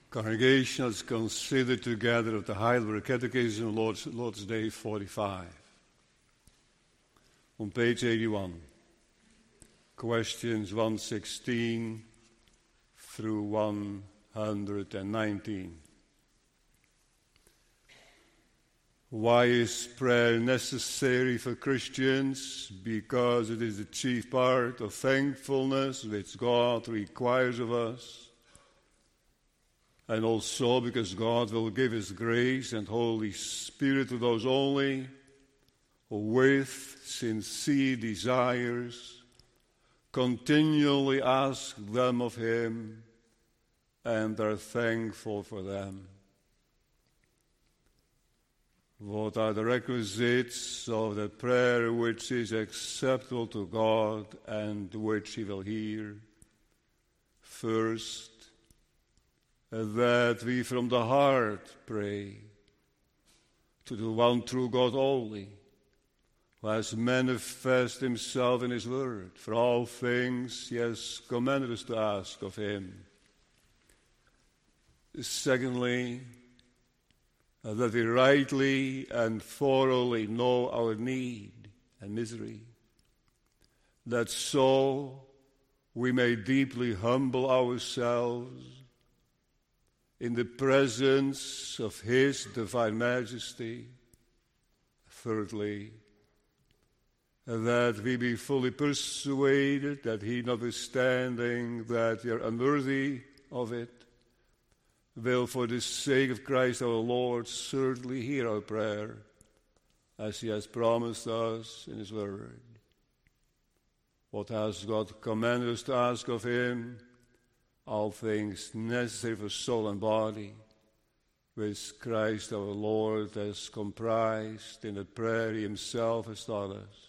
Congregation, let's consider together of the Heidelberg Catechism, Lord's Day 45. On page 81, questions 116 through 119. Why is prayer necessary for Christians? Because it is the chief part of thankfulness which God requires of us. And also because God will give His grace and Holy Spirit to those only who with sincere desires continually ask them of Him and are thankful for them. What are the requisites of the prayer which is acceptable to God and which He will hear? First, that we from the heart pray to the one true God only, who has manifested Himself in His word. For all things He has commanded us to ask of Him. Secondly, that we rightly and thoroughly know our need and misery, that so we may deeply humble ourselves in the presence of His divine majesty. Thirdly, that we be fully persuaded that He, notwithstanding that we are unworthy of it, will, for the sake of Christ our Lord, certainly hear our prayer, as He has promised us in His word. What has God commanded us to ask of Him? All things necessary for soul and body, which Christ our Lord has comprised in the prayer He Himself has taught us.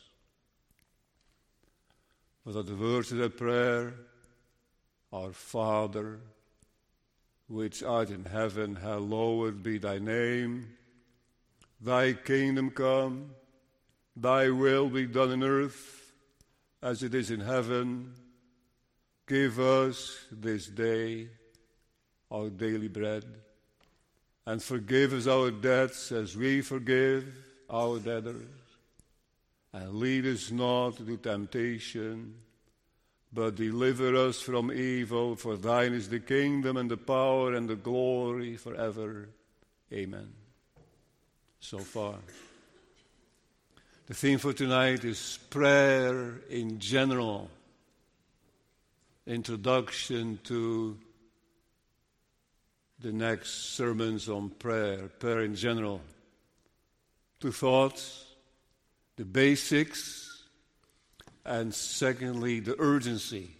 What are the words of that prayer? Our Father, which art in heaven, hallowed be Thy name. Thy kingdom come, Thy will be done on earth as it is in heaven. Give us this day our daily bread, and forgive us our debts as we forgive our debtors. And lead us not into temptation, but deliver us from evil. For Thine is the kingdom and the power and the glory forever. Amen. So far. The theme for tonight is prayer in general. Introduction to the next sermons on prayer in general. Two thoughts, the basics, and secondly, the urgency.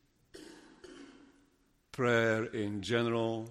Prayer in general,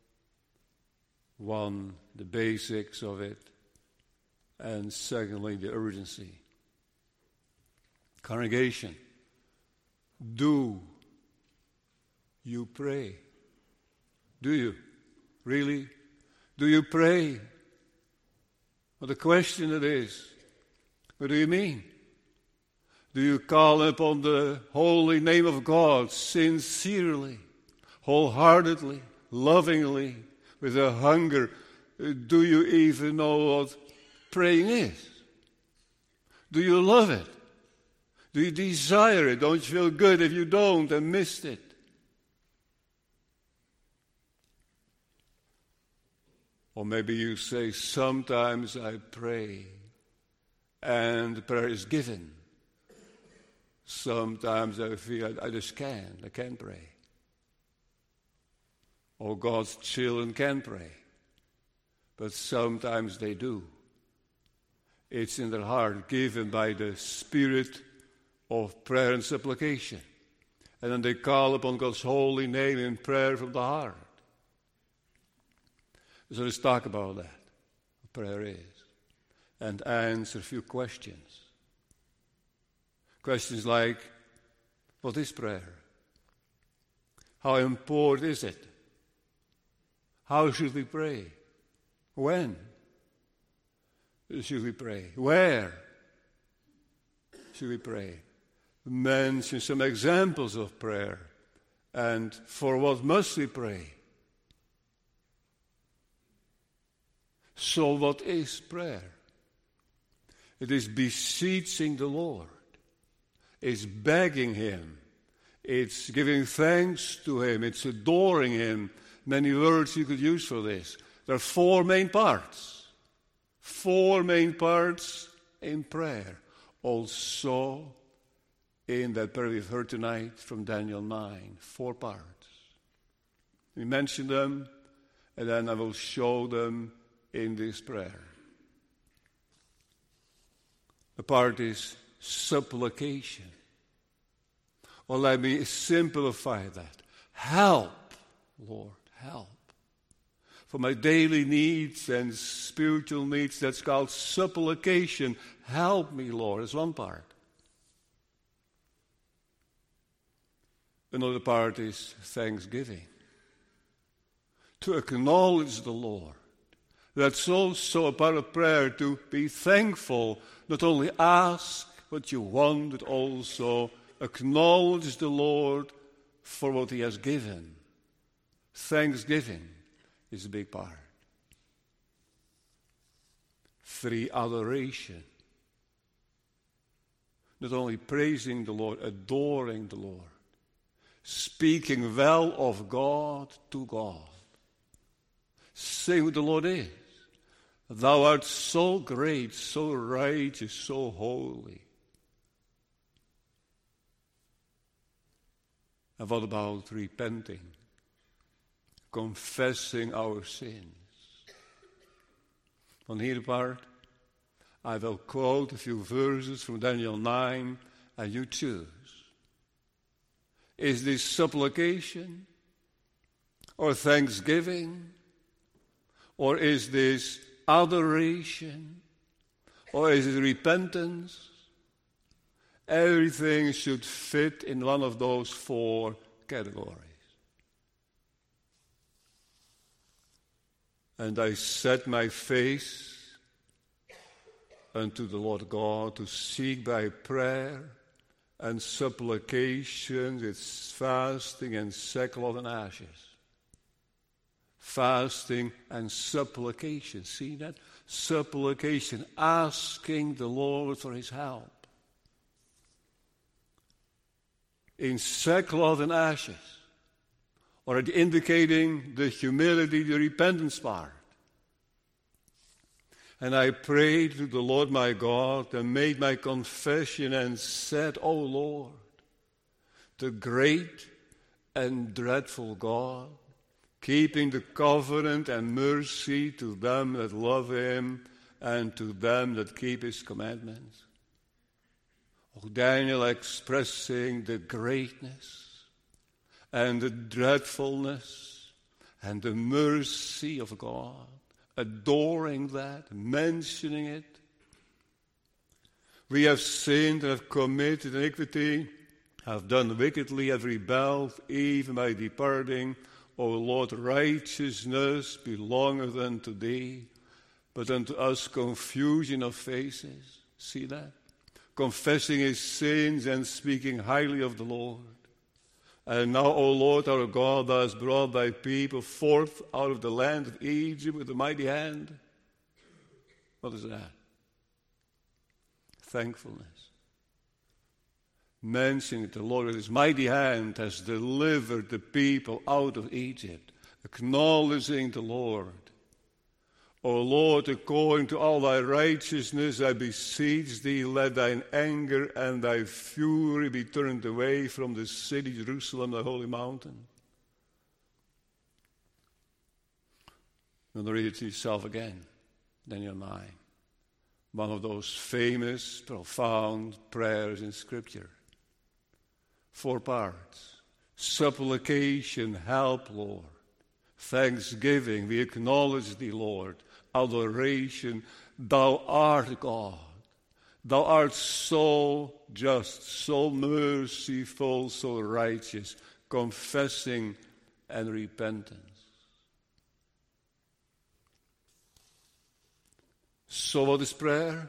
one, the basics of it, and secondly, the urgency. Congregation, do you pray? Do you? Really? Do you pray? Well, the question it is, what do you mean? Do you call upon the holy name of God sincerely, wholeheartedly, lovingly, with a hunger? Do you even know what praying is? Do you love it? Do you desire it? Don't you feel good if you don't and missed it? Or maybe you say, sometimes I pray and prayer is given. Sometimes I feel I can't pray. Or God's children can pray. But sometimes they do. It's in their heart, given by the spirit of prayer and supplication. And then they call upon God's holy name in prayer from the heart. So let's talk about that, what prayer is, and answer a few questions. Questions like, what is prayer? How important is it? How should we pray? When should we pray? Where should we pray? Mention some examples of prayer, and for what must we pray? So what is prayer? It is beseeching the Lord. It's begging Him. It's giving thanks to Him. It's adoring Him. Many words you could use for this. There are four main parts. Four main parts in prayer. Also in that prayer we've heard tonight from Daniel 9. 4 parts. We mention them, and then I will show them in this prayer. The part is supplication. Or let me simplify that. Help, Lord, help. For my daily needs and spiritual needs, that's called supplication. Help me, Lord, is one part. Another part is thanksgiving. To acknowledge the Lord. That's also a part of prayer, to be thankful. Not only ask what you want, but also acknowledge the Lord for what He has given. Thanksgiving is a big part. 3, adoration. Not only praising the Lord, adoring the Lord. Speaking well of God to God. Say who the Lord is. Thou art so great, so righteous, so holy. And what about repenting? Confessing our sins. On here part, I will quote a few verses from Daniel 9, and you choose. Is this supplication or thanksgiving? Or is this adoration? Or is it repentance? Everything should fit in one of those 4 categories. And I set my face unto the Lord God to seek by prayer and supplication with fasting and sackcloth and ashes. Fasting and supplication. See that? Supplication, asking the Lord for His help. In sackcloth and ashes. Already indicating the humility, the repentance part. And I prayed to the Lord my God and made my confession and said, O Lord, the great and dreadful God, keeping the covenant and mercy to them that love Him and to them that keep His commandments. O Daniel expressing the greatness and the dreadfulness and the mercy of God, adoring that, mentioning it. We have sinned and have committed iniquity, have done wickedly, have rebelled, even by departing. O Lord, righteousness belongeth unto Thee, but unto us confusion of faces. See that? Confessing his sins and speaking highly of the Lord. And now, O Lord our God, thou hast brought thy people forth out of the land of Egypt with a mighty hand. What is that? Thankfulness. Mentioning the Lord with his mighty hand has delivered the people out of Egypt. Acknowledging the Lord. O Lord, according to all thy righteousness, I beseech thee, let thine anger and thy fury be turned away from the city Jerusalem, the holy mountain. I'm going to read it to yourself again, Daniel 9. One of those famous, profound prayers in Scripture. 4 parts. Supplication, help, Lord. Thanksgiving, we acknowledge thee, Lord. Adoration, thou art God. Thou art so just, so merciful, so righteous. Confessing and repentance. So what is prayer?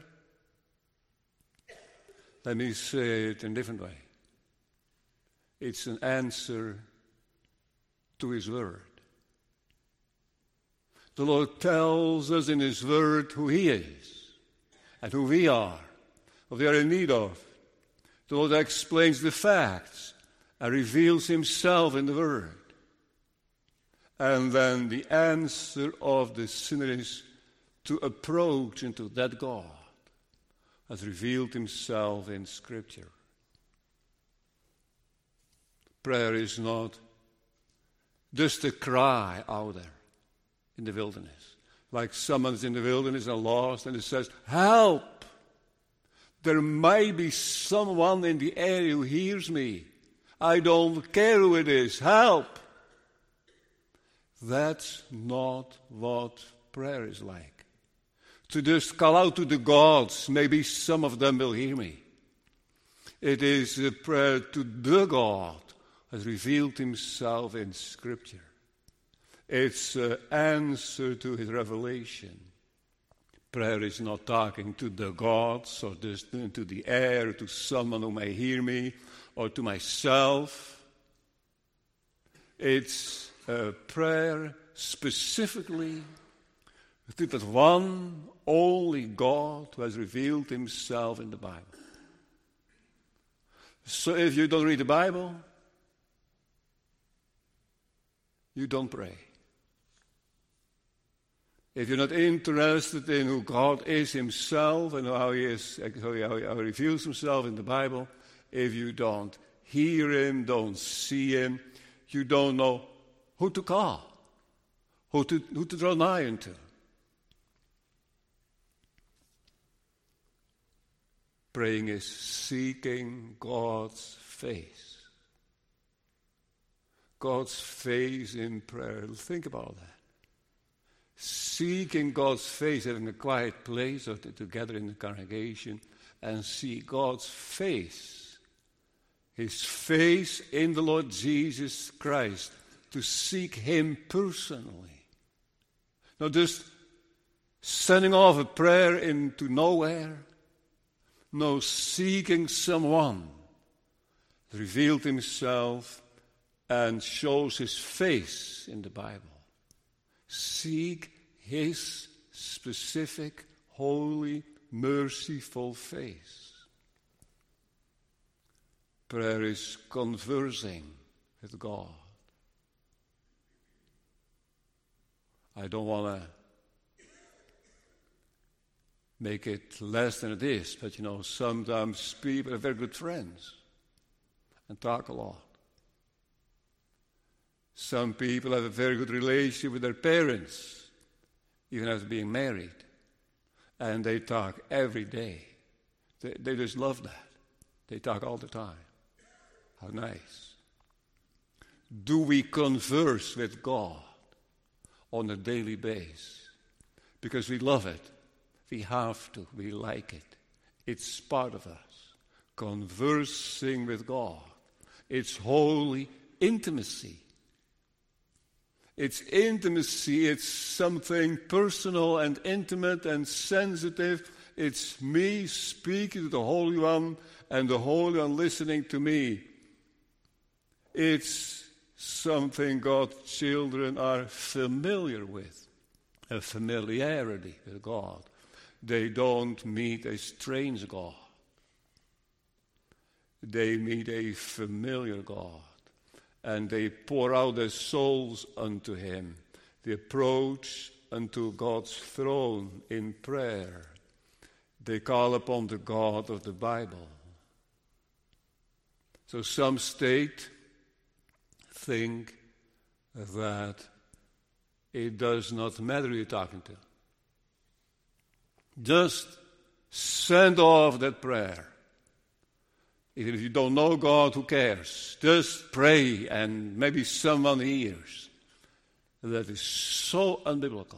Let me say it in a different way. It's an answer to his word. The Lord tells us in His Word who He is and who we are, what we are in need of. The Lord explains the facts and reveals Himself in the Word. And then the answer of the sinner is to approach into that God has revealed Himself in Scripture. Prayer is not just a cry out there in the wilderness. Like someone's in the wilderness and lost and it says, help! There might be someone in the area who hears me. I don't care who it is. Help! That's not what prayer is like. To just call out to the gods, maybe some of them will hear me. It is a prayer to the God who has revealed Himself in Scripture. It's an answer to His revelation. Prayer is not talking to the gods or just to the air, to someone who may hear me, or to myself. It's a prayer specifically to that one only God who has revealed Himself in the Bible. So if you don't read the Bible, you don't pray. If you're not interested in who God is Himself and how He reveals Himself in the Bible, if you don't hear Him, don't see Him, you don't know who to call, who to draw nigh into. Praying is seeking God's face. God's face in prayer. Think about that. Seeking God's face, having a quiet place or together in the congregation and see God's face. His face in the Lord Jesus Christ. To seek Him personally. Not just sending off a prayer into nowhere. No, seeking someone who revealed Himself and shows His face in the Bible. Seek His specific, holy, merciful face. Prayer is conversing with God. I don't want to make it less than it is, but sometimes people are very good friends and talk a lot. Some people have a very good relationship with their parents, even after being married, and they talk every day. They just love that. They talk all the time. How nice. Do we converse with God on a daily basis? Because we love it. We have to. We like it. It's part of us. Conversing with God. It's holy intimacy. It's intimacy. It's something personal and intimate and sensitive. It's me speaking to the Holy One and the Holy One listening to me. It's something God's children are familiar with. A familiarity with God. They don't meet a strange God. They meet a familiar God. And they pour out their souls unto Him. They approach unto God's throne in prayer. They call upon the God of the Bible. So some think that it does not matter who you're talking to. Just send off that prayer. Even if you don't know God, who cares? Just pray and maybe someone hears. That is so unbiblical.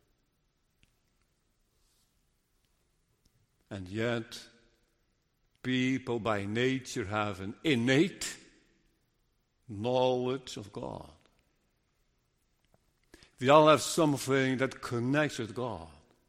And yet, people by nature have an innate knowledge of God. We all have something that connects with God.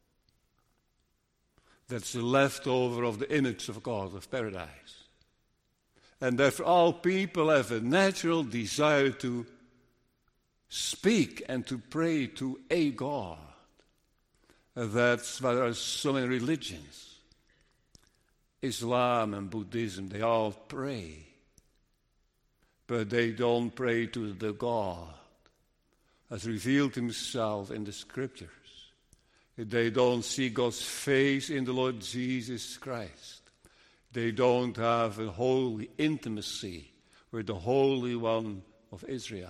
That's the leftover of the image of God, of paradise. And therefore all people have a natural desire to speak and to pray to a God. That's why there are so many religions. Islam and Buddhism, they all pray. But they don't pray to the God as revealed himself in the Scriptures. They don't see God's face in the Lord Jesus Christ. They don't have a holy intimacy with the Holy One of Israel.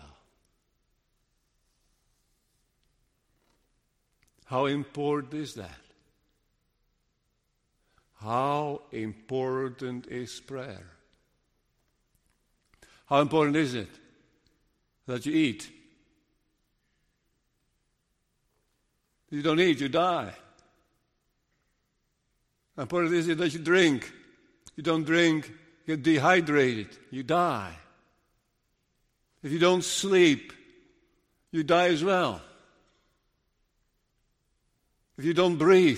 How important is that? How important is prayer? How important is it that you eat? If you don't eat, you die. How important is it that you drink? If you don't drink, you get dehydrated, you die. If you don't sleep, you die as well. If you don't breathe,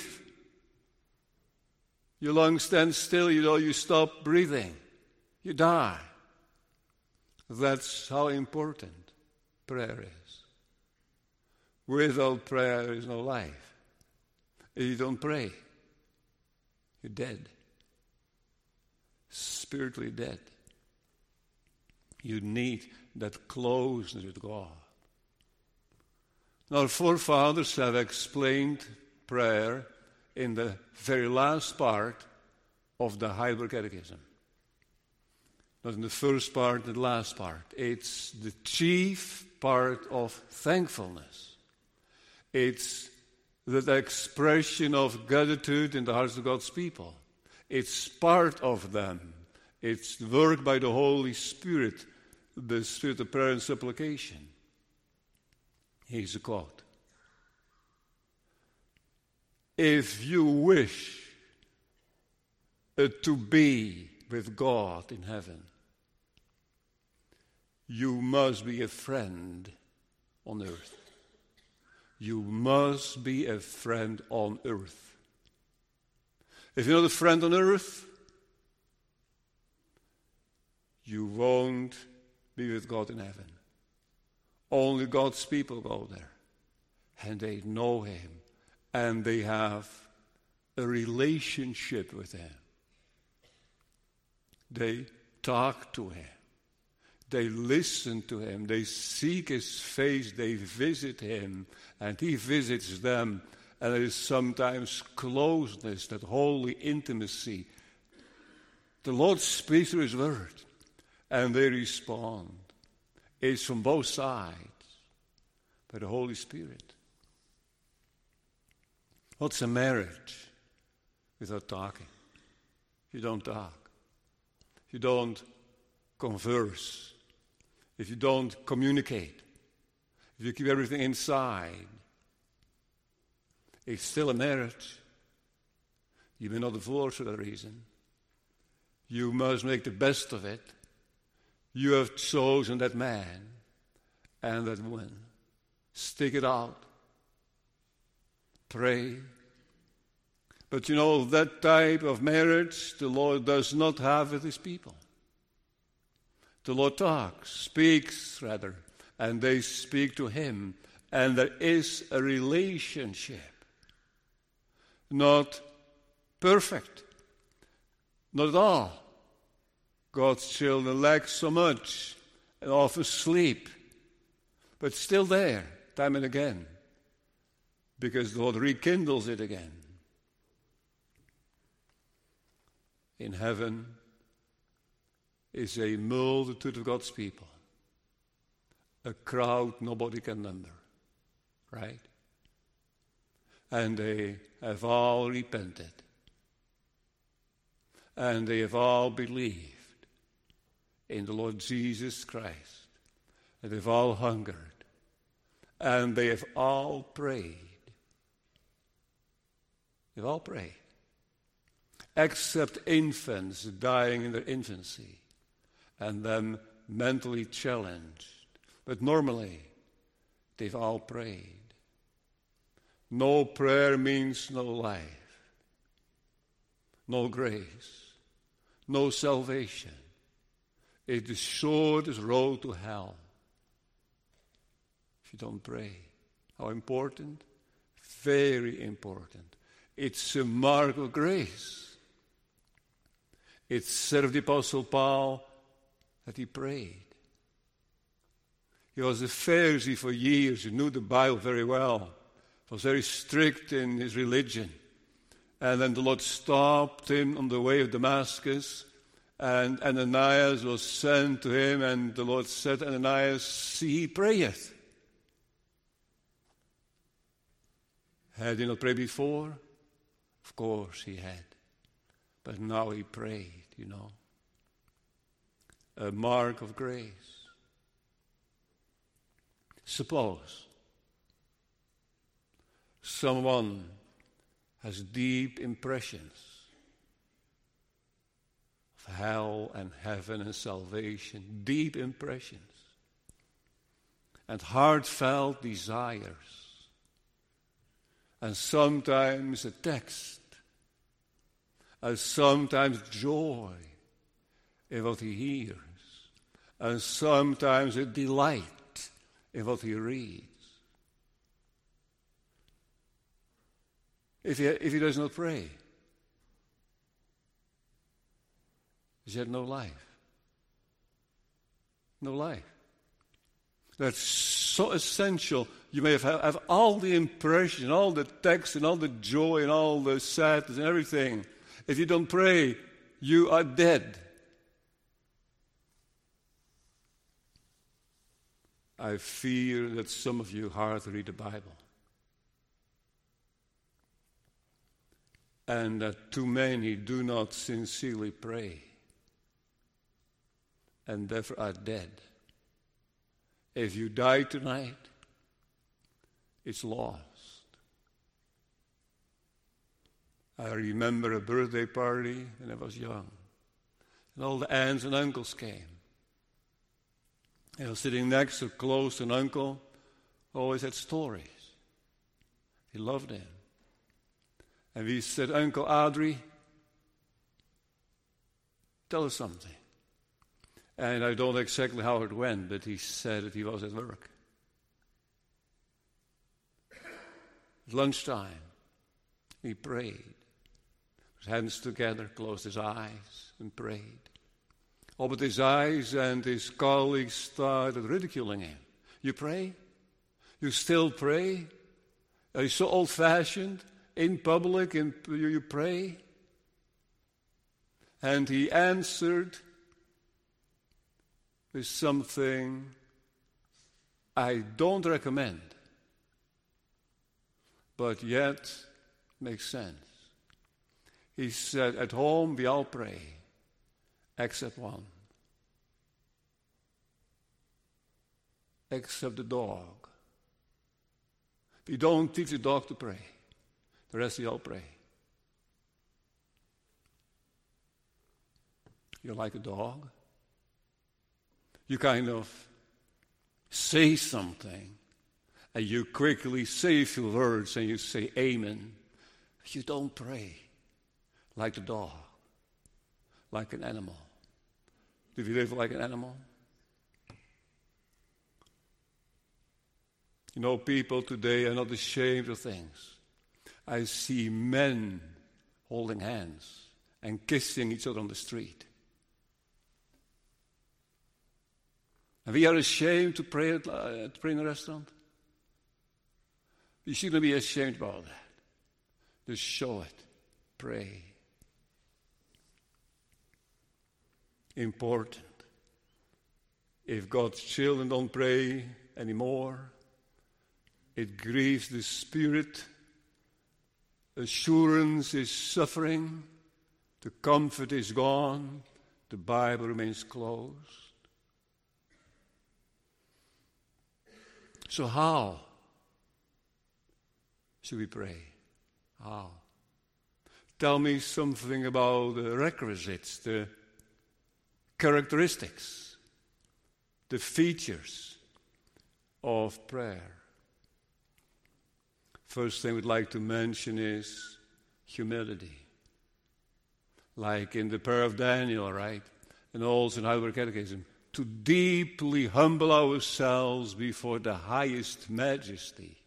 your lungs stand still, you stop breathing, you die. That's how important prayer is. Without prayer, there is no life. If you don't pray, you're dead. Spiritually dead. You need that closeness with God. Now, our forefathers have explained prayer in the very last part of the Heidelberg Catechism. Not in the first part, the last part. It's the chief part of thankfulness. It's the expression of gratitude in the hearts of God's people. It's part of them. It's work by the Holy Spirit, the spirit of prayer and supplication. Here's a quote. If you wish to be with God in heaven, you must be a friend on earth. You must be a friend on earth. If you're not a friend on earth, you won't be with God in heaven. Only God's people go there. And they know Him. And they have a relationship with Him. They talk to Him. They listen to Him. They seek His face. They visit Him. And He visits them. And there is sometimes closeness, that holy intimacy. The Lord speaks through His word. And they respond. It's from both sides. By the Holy Spirit. What's a marriage without talking? You don't talk. You don't converse. If you don't communicate. If you keep everything inside. It's still a marriage. You may not divorce for that reason. You must make the best of it. You have chosen that man and that woman. Stick it out. Pray. But that type of marriage the Lord does not have with His people. The Lord talks, speaks rather, and they speak to Him. And there is a relationship. Not perfect. Not at all. God's children lack so much and often sleep. But still there, time and again. Because the Lord rekindles it again. In heaven is a multitude of God's people. A crowd nobody can number. Right? And they have all repented. And they have all believed in the Lord Jesus Christ. And they've all hungered. And they have all prayed. They've all prayed. Except infants dying in their infancy. And them mentally challenged. But normally, they've all prayed. No prayer means no life. No grace. No salvation. It's the shortest road to hell. if you don't pray. How important? Very important. It's a mark of grace. It said of the Apostle Paul that he prayed. He was a Pharisee for years. He knew the Bible very well. Was very strict in his religion. And then the Lord stopped him on the way of Damascus. And Ananias was sent to him. And the Lord said, Ananias, see, he prayeth. Had he not prayed before? Of course he had. But now he prayed, you know. A mark of grace. Suppose someone has deep impressions of hell and heaven and salvation, deep impressions, and heartfelt desires, and sometimes a text, and sometimes joy in what he hears, and sometimes a delight in what he reads. If he does not pray, he had no life. No life. That's so essential. You may have all the impression, all the text, and all the joy, and all the sadness, and everything. If you don't pray, you are dead. I fear that some of you hardly read the Bible. And that too many do not sincerely pray. And therefore are dead. If you die tonight, it's lost. I remember a birthday party when I was young. And all the aunts and uncles came. I was sitting next or close to an uncle who always had stories. He loved them. And we said, Uncle Audrey, tell us something. And I don't know exactly how it went, but he said that he was at work. At lunchtime, he prayed. His hands together, closed his eyes, and prayed. Opened his eyes, and his colleagues started ridiculing him. You pray? You still pray? Are you so old-fashioned? In public, you pray? And he answered with something I don't recommend, but yet makes sense. He said, at home we all pray, except one. Except the dog. We don't teach the dog to pray. The rest we all pray. You're like a dog. You kind of say something, and you quickly say a few words, and you say amen. But you don't pray like the dog, like an animal. Do you live like an animal? You know, people today are not ashamed of things. I see men holding hands and kissing each other on the street. And we are ashamed to pray in a restaurant. You shouldn't be ashamed about that. Just show it. Pray. Important. If God's children don't pray anymore, it grieves the Spirit. Assurance is suffering. The comfort is gone. The Bible remains closed. So how should we pray? How? Tell me something about the requisites, the characteristics, the features of prayer. First thing we'd like to mention is humility. Like in the prayer of Daniel, right? And also in Heidelberg Catechism, to deeply humble ourselves before the highest majesty.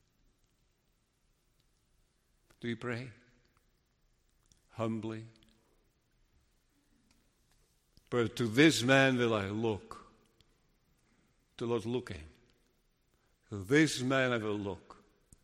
Do you pray? Humbly. But to this man will I look. The Lord looking. To this man I will look.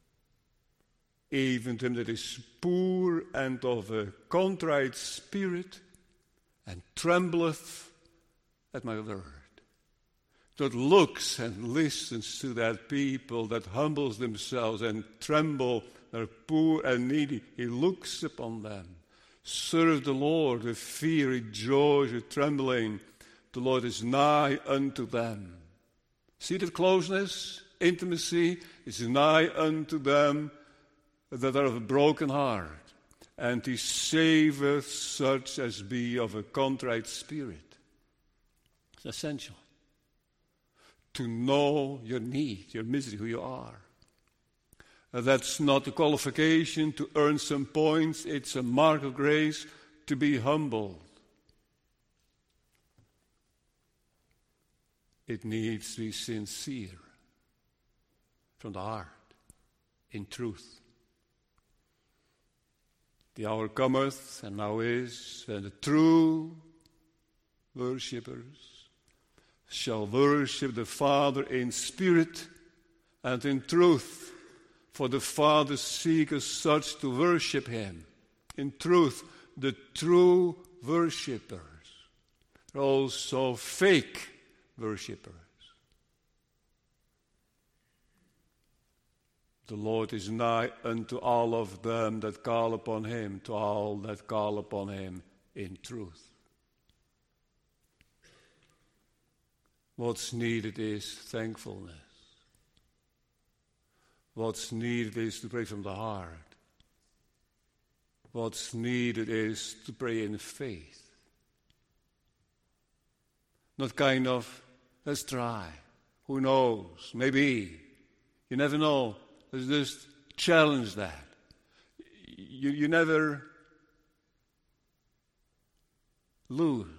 Even to him that is poor and of a contrite spirit, and trembleth at my word. That looks and listens to that people that humbles themselves and tremble, they're poor and needy. He looks upon them. Serve the Lord with fear, with joy, with trembling. The Lord is nigh unto them. See that closeness, intimacy is nigh unto them that are of a broken heart. And he saveth such as be of a contrite spirit. It's essential to know your need, your misery, who you are. That's not a qualification to earn some points. It's a mark of grace to be humbled. It needs to be sincere from the heart, in truth. The hour cometh, and now is, when the true worshippers shall worship the Father in spirit and in truth. For the Father seeketh such to worship him. In truth, the true worshippers. They're also fake worshippers. The Lord is nigh unto all of them that call upon him, to all that call upon him in truth. What's needed is thankfulness. What's needed is to pray from the heart. What's needed is to pray in faith. Not kind of, let's try. Who knows? Maybe. You never know. Let's just challenge that. You never lose.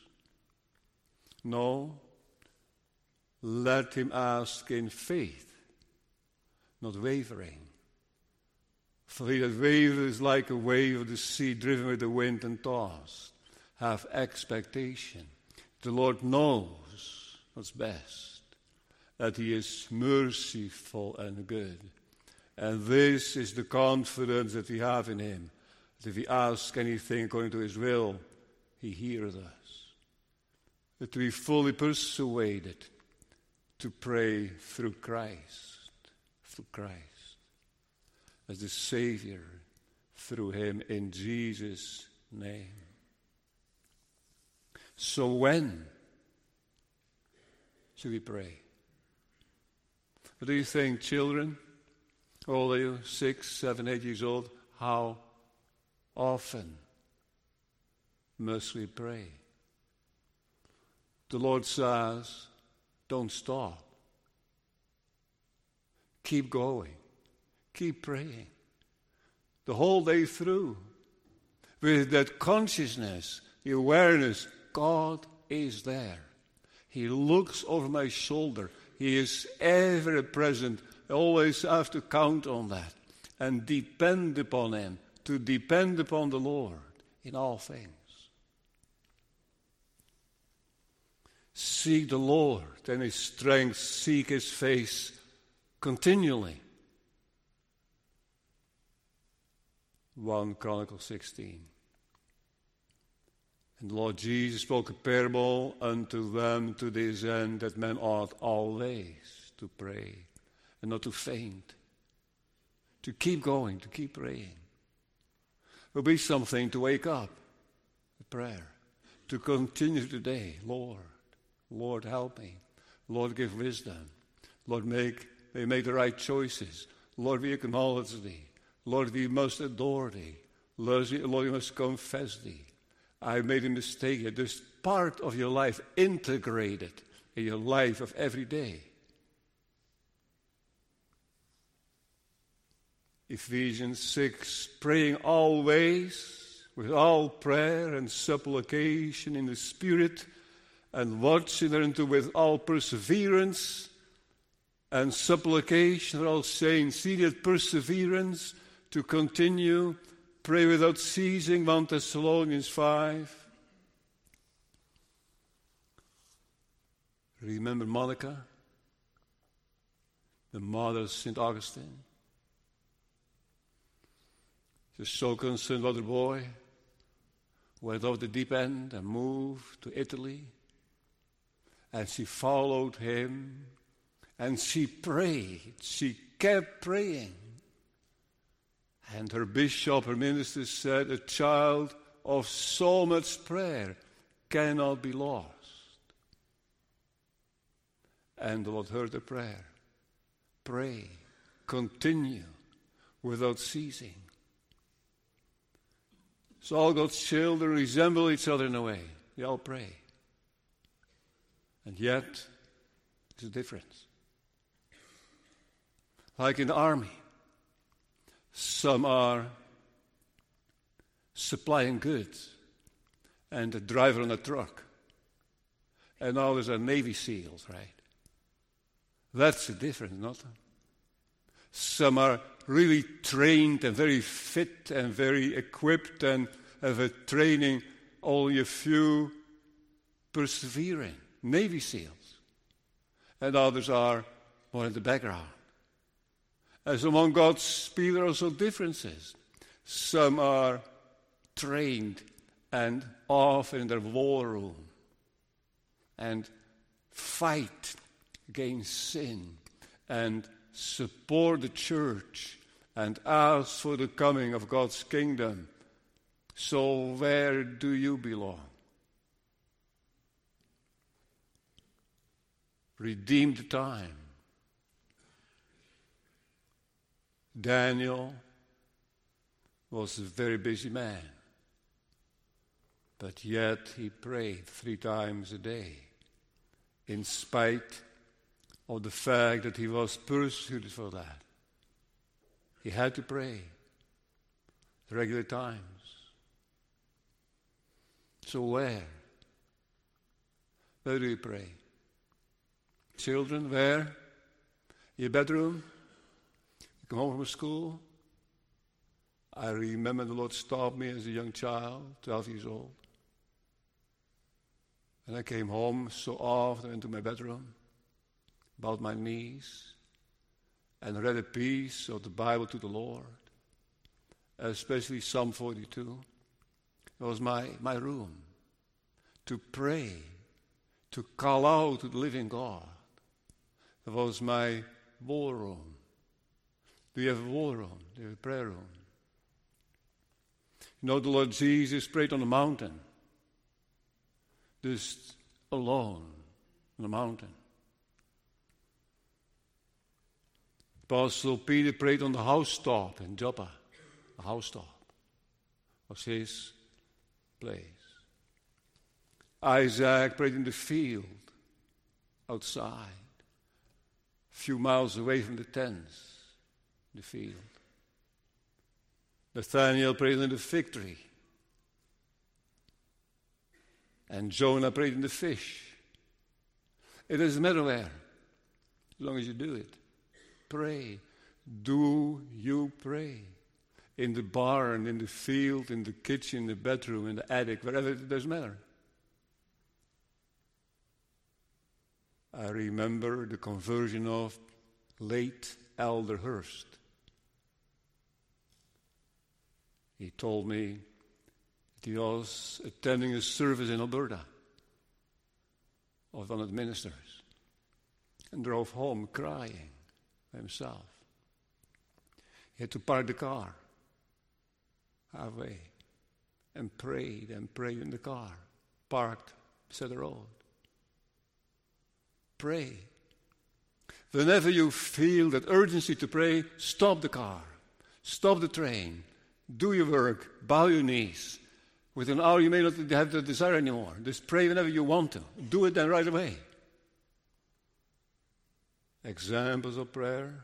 No. Let him ask in faith. Not wavering. For he that wavers is like a wave of the sea driven with the wind and tossed. Have expectation. The Lord knows what's best. That he is merciful and good. And this is the confidence that we have in him. That if we ask anything according to his will, he hears us. That we fully persuaded to pray through Christ. Through Christ, as the Savior, through him, in Jesus' name. So when should we pray? What do you think, children? All of you, 6, 7, 8 years old, how often must we pray? The Lord says, don't stop. Keep going. Keep praying. The whole day through. With that consciousness, the awareness, God is there. He looks over my shoulder. He is ever present. I always have to count on that. And depend upon him. To depend upon the Lord in all things. Seek the Lord and his strength. Seek his face continually. 1 Chronicles 16. And the Lord Jesus spoke a parable unto them to this end, that men ought always to pray and not to faint. To keep going, to keep praying. It will be something to wake up with prayer. To continue today. Lord, help me. Lord, give wisdom. Lord, make the right choices. Lord, we acknowledge thee. Lord, we must adore thee. Lord, we must confess thee. I made a mistake here. This part of your life integrated in your life of every day. Ephesians 6, praying always with all prayer and supplication in the Spirit, and watching thereunto with all perseverance and supplication for all saints. See that perseverance to continue. Pray without ceasing, 1 Thessalonians 5. Remember Monica, the mother of St. Augustine. She's so concerned about her boy. Went over the deep end and moved to Italy. And she followed him. And she prayed. She kept praying. And her bishop, her minister said, a child of so much prayer cannot be lost. And the Lord heard her prayer. Pray, continue, without ceasing. So all God's children resemble each other in a way. They all pray. And yet, there's a difference. Like in the army, some are supplying goods and a driver on a truck. And others are Navy SEALs, right? That's the difference, not? Some are really trained and very fit and very equipped and have a training, only a few persevering. Navy SEALs. And others are more in the background. As among God's people, there are also differences. Some are trained and often in their war room and fight against sin and support the church and ask for the coming of God's kingdom. So where do you belong? Redeem the time. Daniel was a very busy man, but yet he prayed 3 times a day, in spite of the fact that he was persecuted for that. He had to pray regular times. So where? Where do you pray? Children, where? Your bedroom? You come home from school? I remember the Lord stopped me as a young child, 12 years old. And I came home so often into my bedroom, bowed my knees, and read a piece of the Bible to the Lord, especially Psalm 42. It was my room to pray, to call out to the living God. It was my war room. Do you have a war room? Do you have a prayer room? You know, the Lord Jesus prayed on the mountain, just alone on the mountain. Apostle Peter prayed on the housetop in Joppa. The housetop was his place. Isaac prayed in the field outside, a few miles away from the tents, the field. Nathaniel prayed in the fig tree. And Jonah prayed in the fish. It doesn't matter where, as long as you do it. Pray. Do you pray? In the barn, in the field, in the kitchen, in the bedroom, in the attic, wherever, it doesn't matter. I remember the conversion of late Elder Hurst. He told me that he was attending a service in Alberta of one of the ministers and drove home crying by himself. He had to park the car halfway and prayed in the car, parked beside the road. Pray. Whenever you feel that urgency to pray, stop the car, stop the train, do your work, bow your knees. Within an hour you may not have the desire anymore. Just pray whenever you want to. Do it then right away. Examples of prayer.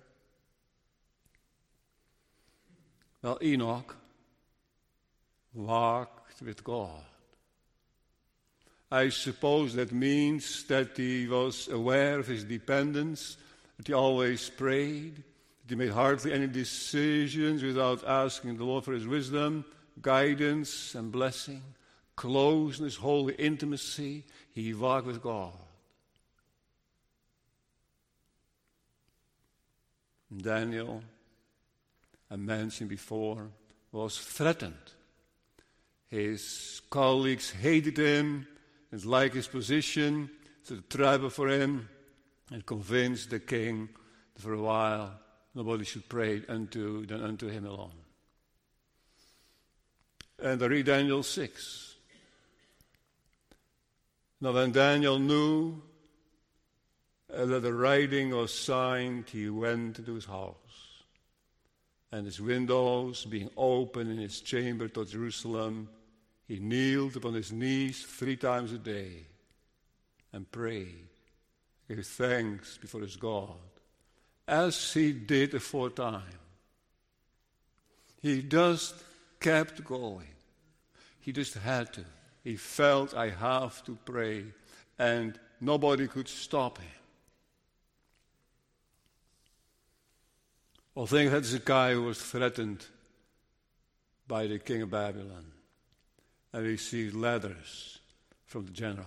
Well, Enoch walked with God. I suppose that means that he was aware of his dependence, that he always prayed, that he made hardly any decisions without asking the Lord for his wisdom, guidance, and blessing, closeness, holy intimacy. He walked with God. Daniel, I mentioned before, was threatened. His colleagues hated him, didn't like his position, so they tried for him and convinced the king that for a while nobody should pray unto him alone. And I read Daniel 6. Now when Daniel knew that the writing was signed, he went into his house. And his windows being open in his chamber to Jerusalem, he kneeled upon his knees 3 times a day and prayed, gave thanks before his God, as he did aforetime. He just kept going. He just had to. He felt, I have to pray, and nobody could stop him. Well, think that's a guy who was threatened by the king of Babylon and received letters from the general.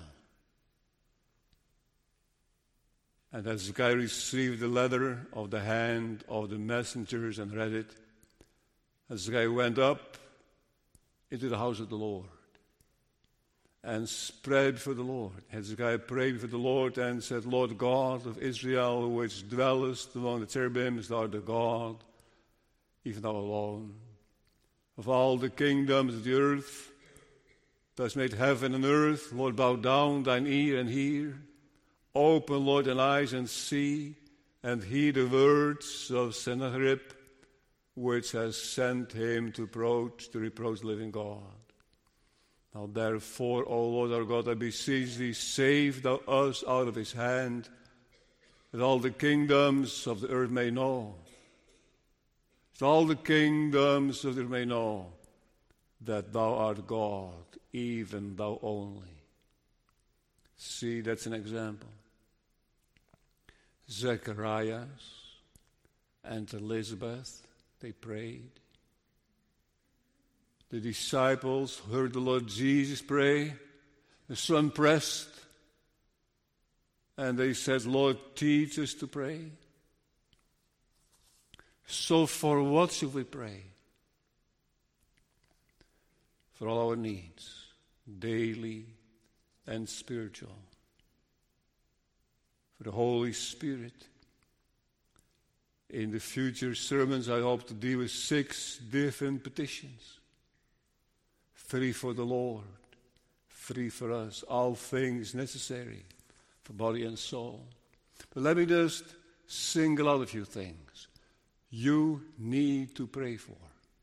And as the guy received the letter of the hand of the messengers and read it, as the guy went up into the house of the Lord and spread before the Lord. Hezekiah prayed before the Lord and said, Lord God of Israel, which dwellest among the cherubims, thou art the God, even thou alone. Of all the kingdoms of the earth, thou hast made heaven and earth. Lord, bow down thine ear and hear. Open, Lord, thine eyes and see, and hear the words of Sennacherib, which has sent him to reproach the living God. Now therefore, O Lord our God, I beseech thee, save thou us out of his hand, that all the kingdoms of the earth may know. That all the kingdoms of the earth may know that thou art God, even thou only. See, that's an example. Zacharias and Elizabeth, they prayed. The disciples heard the Lord Jesus pray. They're so impressed. And they said, Lord, teach us to pray. So for what should we pray? For all our needs, daily and spiritual. For the Holy Spirit. In the future sermons, I hope to deal with 6 different petitions. 3 for the Lord, 3 for us. All things necessary for body and soul. But let me just single out a few things you need to pray for.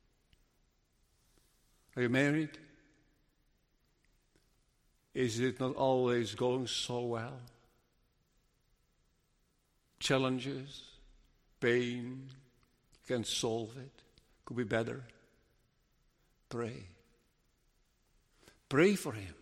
Are you married? Is it not always going so well? Challenges, pain, you can't solve it. Could be better. Pray. Pray for him.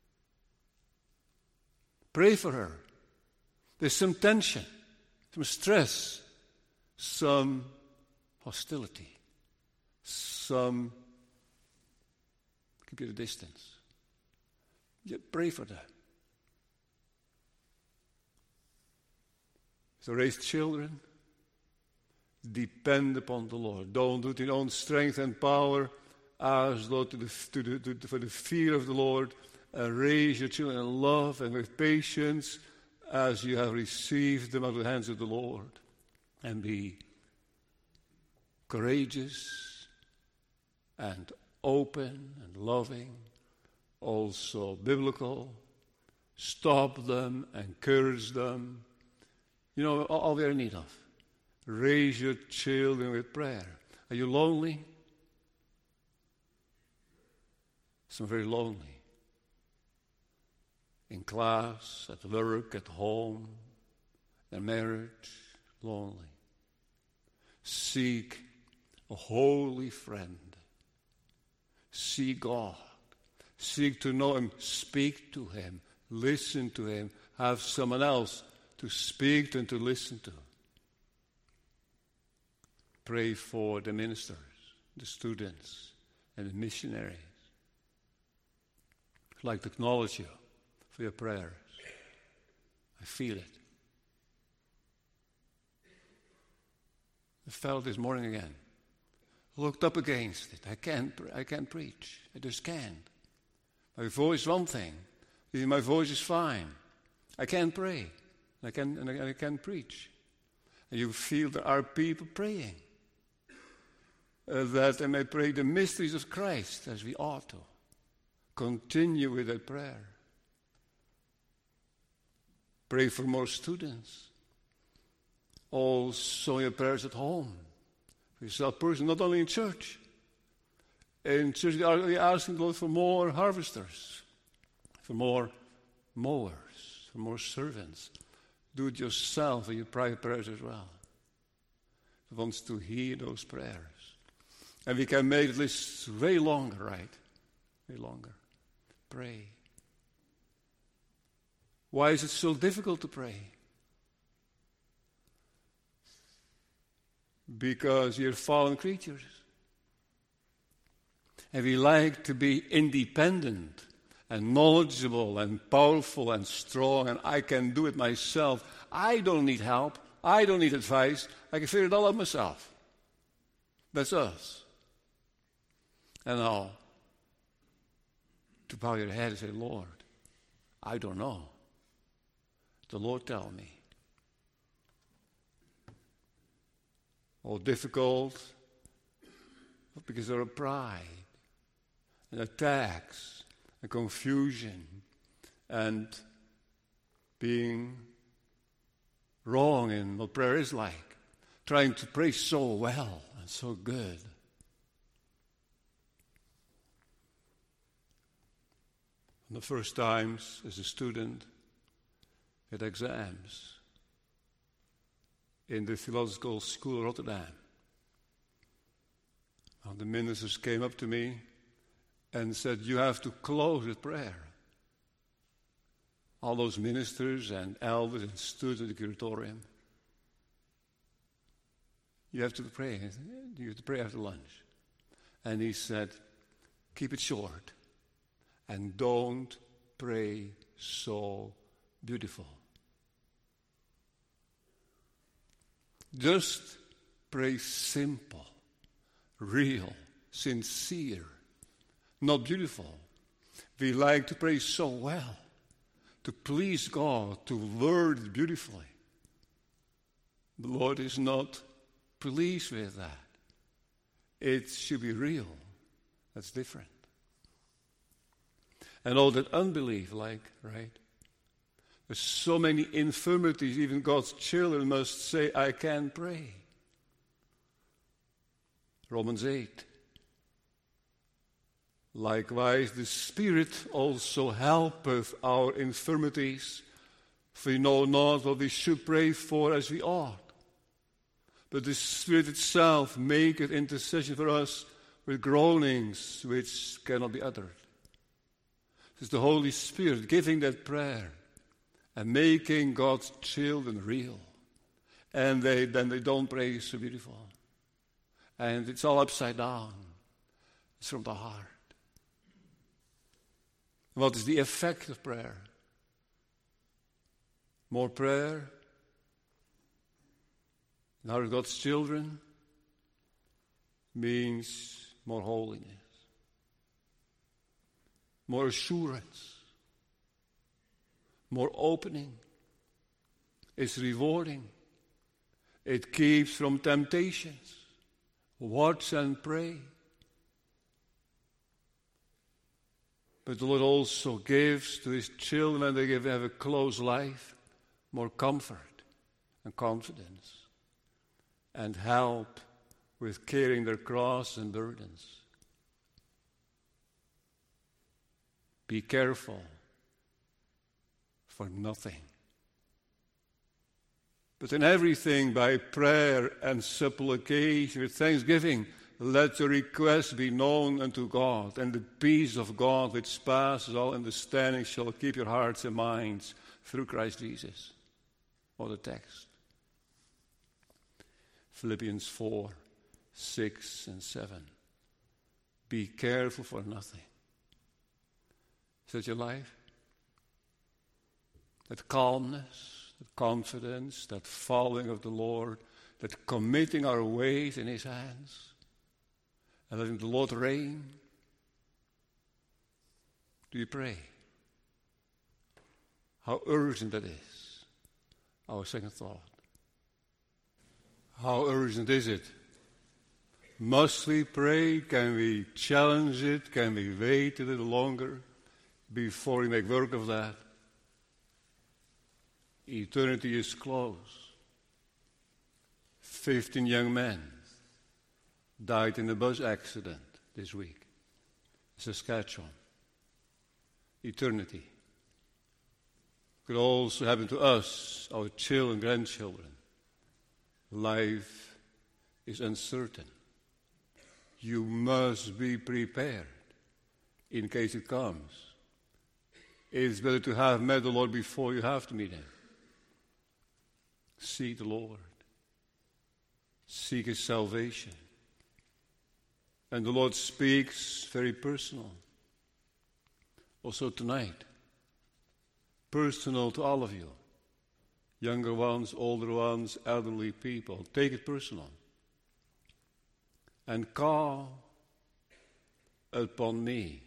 Pray for her. There's some tension, some stress, some hostility, some keep you at a distance. Yet pray for them. So raise children. Depend upon the Lord. Don't do it in your own strength and power. Ask Lord for the fear of the Lord, and raise your children in love and with patience as you have received them out of the hands of the Lord. And be courageous and open and loving, also biblical. Stop them, encourage them. You know, all we are in need of. Raise your children with prayer. Are you lonely? Some very lonely. In class, at work, at home, in marriage, lonely. Seek a holy friend. Seek God. Seek to know him. Speak to him. Listen to him. Have someone else to speak to and to listen to. Pray for the ministers, the students, and the missionaries. I'd like to acknowledge you for your prayers. I feel it. I felt this morning again. Looked up against it. I can't preach. I just can't. My voice is one thing. My voice is fine. I can't pray. I can't preach. And you feel there are people praying. That they may pray the mysteries of Christ as we ought to. Continue with that prayer. Pray for more students. Also your prayers at home. For yourself personally, not only in church. In church, we are asking the Lord for more harvesters, for more mowers, for more servants. Do it yourself in your private prayers as well. He wants to hear those prayers. And we can make the list way longer, right? Way longer. Pray. Why is it so difficult to pray? Because you're fallen creatures. And we like to be independent and knowledgeable and powerful and strong, and I can do it myself. I don't need help. I don't need advice. I can figure it all out myself. That's us. And now, to bow your head and say, Lord, I don't know. The Lord tell me. All difficult because there are pride and attacks and confusion and being wrong in what prayer is like. Trying to pray so well and so good. The first times as a student at exams in the Theological School of Rotterdam. And the ministers came up to me and said, you have to close with prayer. All those ministers and elders and students in the curatorium. You have to pray. You have to pray after lunch. And he said, keep it short. And don't pray so beautiful. Just pray simple, real, sincere, not beautiful. We like to pray so well, to please God, to word beautifully. The Lord is not pleased with that. It should be real. That's different. And all that unbelief, right? There's so many infirmities, even God's children must say, I can't pray. Romans 8. Likewise, the Spirit also helpeth our infirmities, for we know not what we should pray for as we ought. But the Spirit itself maketh intercession for us with groanings which cannot be uttered. It's the Holy Spirit giving that prayer and making God's children real. And then they don't pray so beautiful. And it's all upside down. It's from the heart. What is the effect of prayer? More prayer in the heart of God's children means more holiness. More assurance, more opening. It's rewarding. It keeps from temptations. Watch and pray. But the Lord also gives to His children, when they have a close life, more comfort and confidence and help with carrying their cross and burdens. Be careful for nothing, but in everything by prayer and supplication with thanksgiving, let your request be known unto God, and the peace of God which passes all understanding shall keep your hearts and minds through Christ Jesus. What a text. Philippians 4, 6 and 7. Be careful for nothing. Is that your life? That calmness, that confidence, that following of the Lord, that committing our ways in His hands, and letting the Lord reign. Do you pray? How urgent that is. Our second thought. How urgent is it? Must we pray? Can we challenge it? Can we wait a little longer before we make work of that? Eternity is close. 15 young men died in a bus accident this week. Saskatchewan. Eternity. Could also happen to us, our children, grandchildren. Life is uncertain. You must be prepared in case it comes. It's better to have met the Lord before you have to meet Him. Seek the Lord. Seek His salvation. And the Lord speaks very personal. Also tonight. Personal to all of you. Younger ones, older ones, elderly people. Take it personal. And call upon me.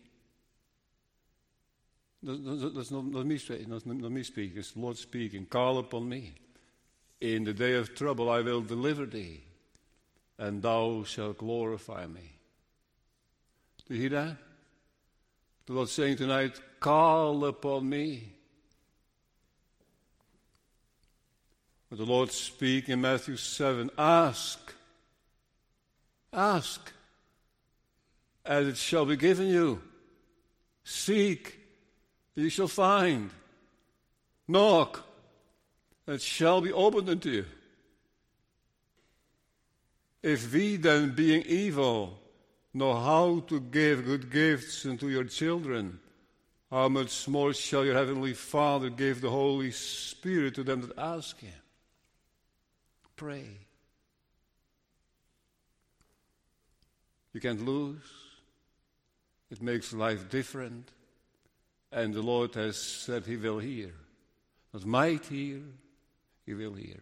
That's not me speaking. It's the Lord speaking. Call upon me. In the day of trouble I will deliver thee, and thou shalt glorify me. Do you hear that? The Lord saying tonight, call upon me. But the Lord speak in Matthew 7, ask, and it shall be given you. Seek, and you shall find. Knock, and it shall be opened unto you. If we then, being evil, know how to give good gifts unto your children, how much more shall your heavenly Father give the Holy Spirit to them that ask Him? Pray. You can't lose. It makes life different. And the Lord has said He will hear. Not might hear, He will hear.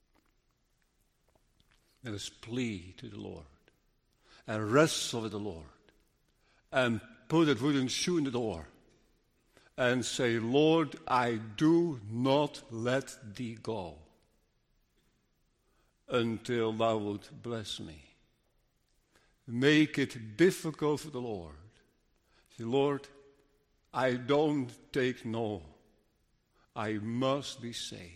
Let us plead to the Lord and wrestle with the Lord and put that wooden shoe in the door and say, Lord, I do not let thee go until thou wilt bless me. Make it difficult for the Lord. Say, Lord, I don't take no. I must be saved.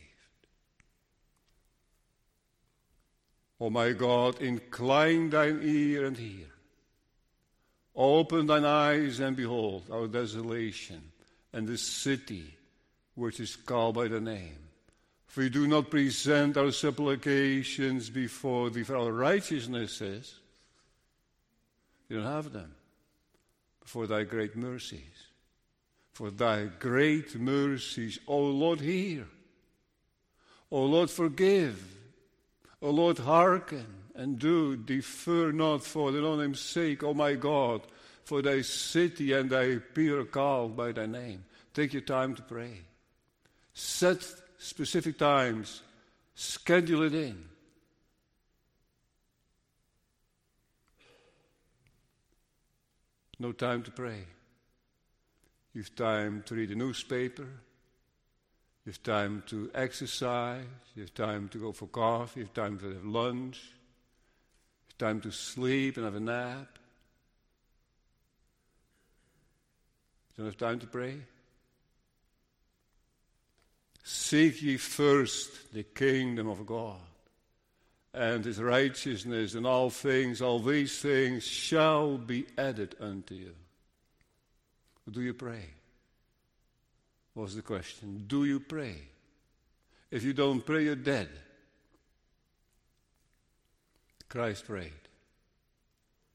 O my God, incline thine ear and hear. Open thine eyes and behold our desolation and the city which is called by the name. For we do not present our supplications before thee for our righteousnesses. You don't have them. For thy great mercies. For thy great mercies, O Lord, hear. O Lord, forgive. O Lord, hearken and do. Defer not for thine own name's sake, O my God, for thy city and thy people are called by thy name. Take your time to pray. Set specific times. Schedule it in. No time to pray. You have time to read a newspaper. You have time to exercise. You have time to go for coffee. You have time to have lunch. You have time to sleep and have a nap. You don't have time to pray. Seek ye first the kingdom of God and His righteousness, and all these things shall be added unto you. Do you pray? Was the question. Do you pray? If you don't pray, you're dead. Christ prayed.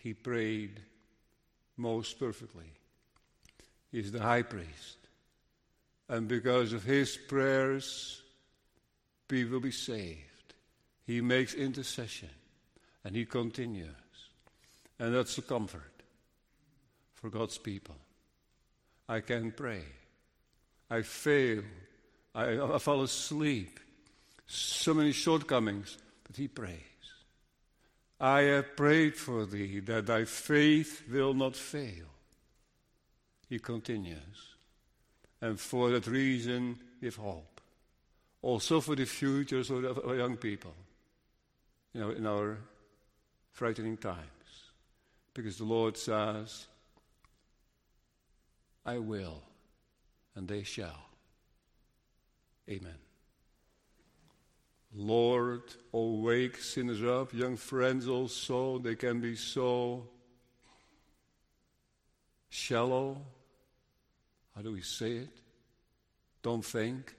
he prayed most perfectly. He is the high priest. And because of his prayers, people will be saved. He makes intercession. And he continues. And that's the comfort for God's people. I can pray. I fail. I fall asleep. So many shortcomings. But he prays. I have prayed for thee that thy faith will not fail. He continues. And for that reason, give hope. Also for the futures of our young people. In our frightening times. Because the Lord says, I will, and they shall. Amen. Lord, oh, wake sinners up, young friends also, they can be so shallow. How do we say it? Don't think.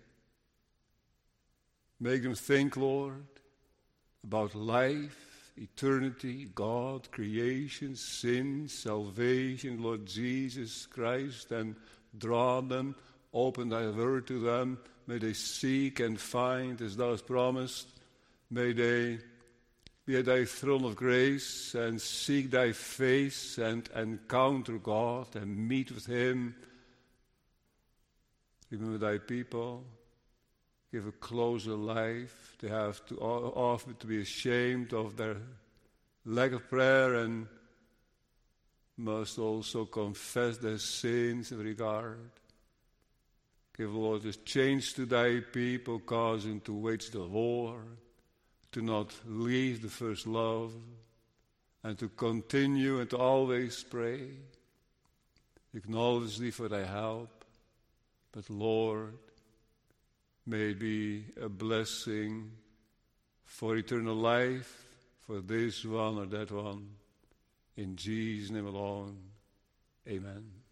Make them think, Lord, about life, eternity, God, creation, sin, salvation, Lord Jesus Christ, and draw them, open thy word to them. May they seek and find as thou hast promised. May they be at thy throne of grace and seek thy face and encounter God and meet with him. Remember thy people. Give a closer life. They have to often to be ashamed of their lack of prayer and must also confess their sins in regard. Give, Lord, this change to thy people, cause them to wage the war, to not leave the first love, and to continue and to always pray. Acknowledge thee for thy help, but Lord, may it be a blessing for eternal life, for this one or that one. In Jesus' name alone, amen.